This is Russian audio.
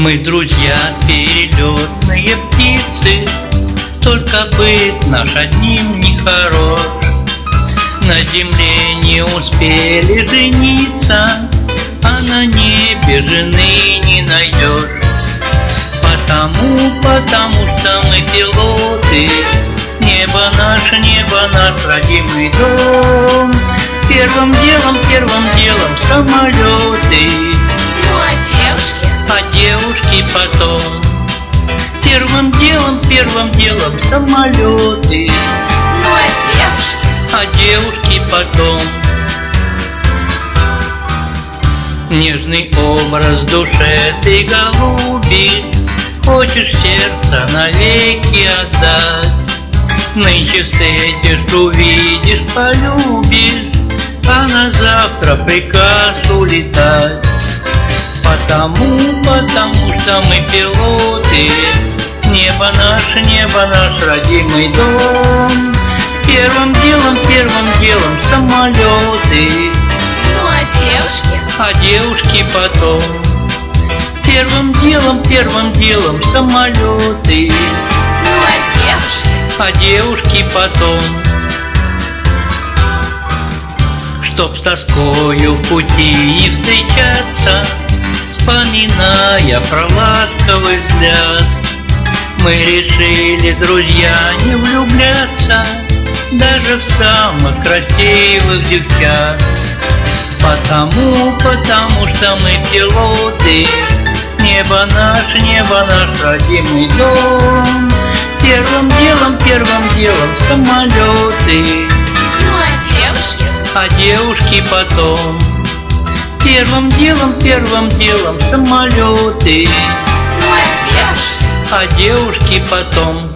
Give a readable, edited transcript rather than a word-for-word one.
Мы друзья, перелетные птицы, только быт наш одним не хорош. На земле не успели жениться, а на небе жены не найдешь. Потому что мы пилоты, небо наш родимый дом. Первым делом самолеты. Ну а девушки потом. Первым делом самолеты. Ну а девушки потом. Нежный образ душе ты голубишь, хочешь сердце навеки отдать. Нынче встретишь, увидишь, полюбишь, а на завтра приказ улетать. Потому что мы пилоты, небо наш родимый дом. Первым делом самолеты. Ну а девушки потом. Первым делом самолеты. Ну а девушки потом. Чтоб с тоскою в пути не встречаться, вспоминая про ласковый взгляд, мы решили, друзья, не влюбляться даже в самых красивых девчат. Потому что мы пилоты, небо наш родимый дом. Первым делом самолеты. Ну а девушки потом. Первым делом самолеты. Ну а девушки потом.